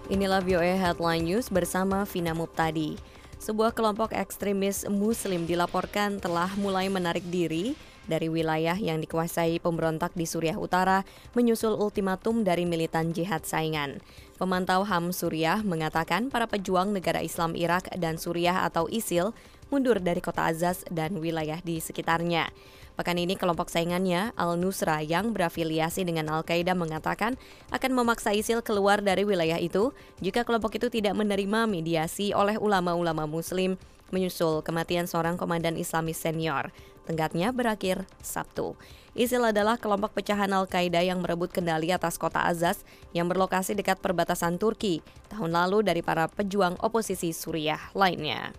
Inilah VOA Headline News bersama Vina Muptadi. Sebuah kelompok ekstremis Muslim dilaporkan telah mulai menarik diri dari wilayah yang dikuasai pemberontak di Suriah Utara menyusul ultimatum dari militan jihad saingan. Pemantau HAM Suriah mengatakan para pejuang negara Islam Irak dan Suriah atau ISIL mundur dari kota Azaz dan wilayah di sekitarnya. Pekan ini kelompok saingannya, Al-Nusra yang berafiliasi dengan Al-Qaeda mengatakan akan memaksa ISIL keluar dari wilayah itu jika kelompok itu tidak menerima mediasi oleh ulama-ulama Muslim menyusul kematian seorang komandan Islamis senior. Tenggatnya berakhir Sabtu. ISIL adalah kelompok pecahan Al-Qaeda yang merebut kendali atas kota Azaz yang berlokasi dekat perbatasan Turki tahun lalu dari para pejuang oposisi Suriah lainnya.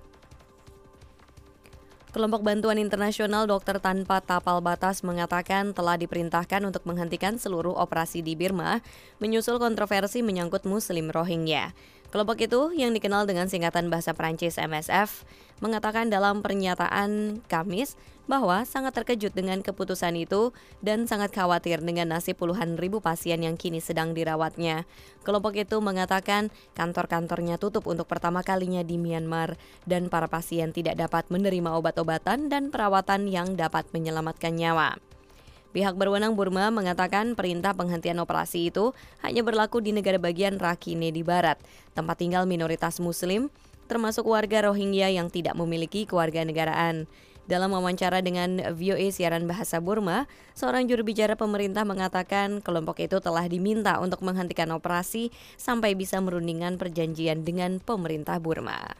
Kelompok Bantuan Internasional Dokter Tanpa Tapal Batas mengatakan telah diperintahkan untuk menghentikan seluruh operasi di Birma menyusul kontroversi menyangkut Muslim Rohingya. Kelompok itu, yang dikenal dengan singkatan bahasa Prancis MSF, mengatakan dalam pernyataan Kamis bahwa sangat terkejut dengan keputusan itu dan sangat khawatir dengan nasib puluhan ribu pasien yang kini sedang dirawatnya. Kelompok itu mengatakan kantor-kantornya tutup untuk pertama kalinya di Myanmar dan para pasien tidak dapat menerima obat-obatan dan perawatan yang dapat menyelamatkan nyawa. Pihak berwenang Burma mengatakan perintah penghentian operasi itu hanya berlaku di negara bagian Rakhine di barat, tempat tinggal minoritas Muslim, termasuk warga Rohingya yang tidak memiliki kewarganegaraan. Dalam wawancara dengan VOA siaran bahasa Burma, seorang juru bicara pemerintah mengatakan kelompok itu telah diminta untuk menghentikan operasi sampai bisa merundingkan perjanjian dengan pemerintah Burma.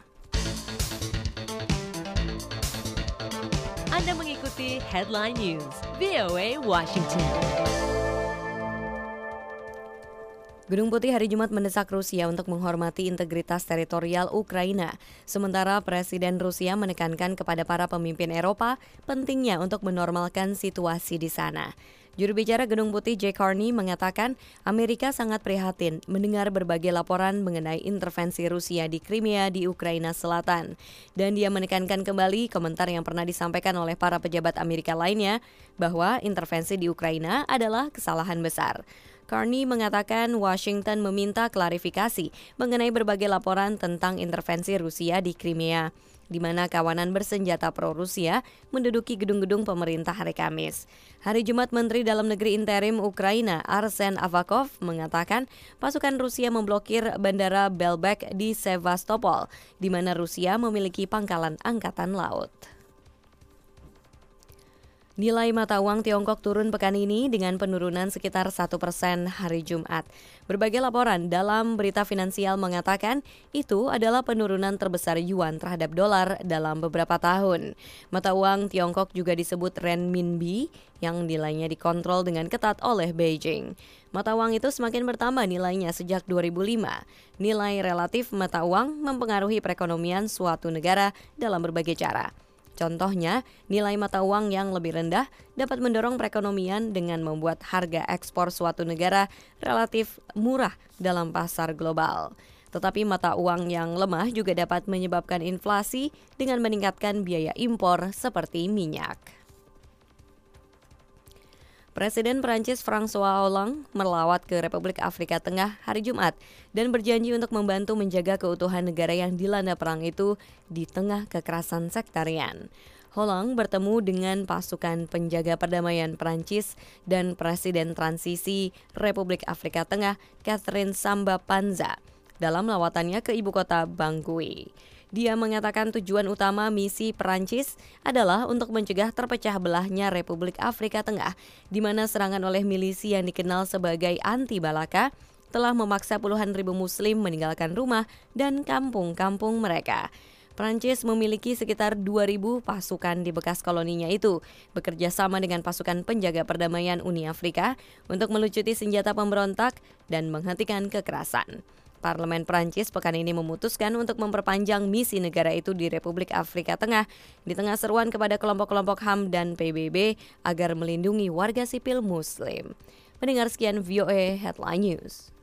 Anda mengikuti Headline News, VOA Washington. Gedung Putih hari Jumat mendesak Rusia untuk menghormati integritas teritorial Ukraina. Sementara Presiden Rusia menekankan kepada para pemimpin Eropa pentingnya untuk menormalkan situasi di sana. Juru bicara Gedung Putih Jay Carney mengatakan Amerika sangat prihatin mendengar berbagai laporan mengenai intervensi Rusia di Crimea di Ukraina Selatan. Dan dia menekankan kembali komentar yang pernah disampaikan oleh para pejabat Amerika lainnya bahwa intervensi di Ukraina adalah kesalahan besar. Carney mengatakan Washington meminta klarifikasi mengenai berbagai laporan tentang intervensi Rusia di Crimea, di mana kawanan bersenjata pro-Rusia menduduki gedung-gedung pemerintah hari Kamis. Hari Jumat, Menteri Dalam Negeri Interim Ukraina Arsen Avakov mengatakan pasukan Rusia memblokir bandara Belbek di Sevastopol, di mana Rusia memiliki pangkalan angkatan laut. Nilai mata uang Tiongkok turun pekan ini dengan penurunan sekitar 1% hari Jumat. Berbagai laporan dalam berita finansial mengatakan itu adalah penurunan terbesar yuan terhadap dolar dalam beberapa tahun. Mata uang Tiongkok juga disebut renminbi yang nilainya dikontrol dengan ketat oleh Beijing. Mata uang itu semakin bertambah nilainya sejak 2005. Nilai relatif mata uang mempengaruhi perekonomian suatu negara dalam berbagai cara. Contohnya, nilai mata uang yang lebih rendah dapat mendorong perekonomian dengan membuat harga ekspor suatu negara relatif murah dalam pasar global. Tetapi mata uang yang lemah juga dapat menyebabkan inflasi dengan meningkatkan biaya impor seperti minyak. Presiden Prancis François Hollande melawat ke Republik Afrika Tengah hari Jumat dan berjanji untuk membantu menjaga keutuhan negara yang dilanda perang itu di tengah kekerasan sektarian. Hollande bertemu dengan pasukan penjaga perdamaian Prancis dan Presiden Transisi Republik Afrika Tengah Catherine Samba-Panza dalam lawatannya ke ibu kota Bangui. Dia mengatakan tujuan utama misi Perancis adalah untuk mencegah terpecah belahnya Republik Afrika Tengah, di mana serangan oleh milisi yang dikenal sebagai anti-Balaka telah memaksa puluhan ribu Muslim meninggalkan rumah dan kampung-kampung mereka. Prancis memiliki sekitar 2.000 pasukan di bekas koloninya itu, bekerja sama dengan pasukan penjaga perdamaian Uni Afrika untuk melucuti senjata pemberontak dan menghentikan kekerasan. Parlemen Prancis pekan ini memutuskan untuk memperpanjang misi negara itu di Republik Afrika Tengah di tengah seruan kepada kelompok-kelompok HAM dan PBB agar melindungi warga sipil Muslim. Pendengar sekian VOA Headline News.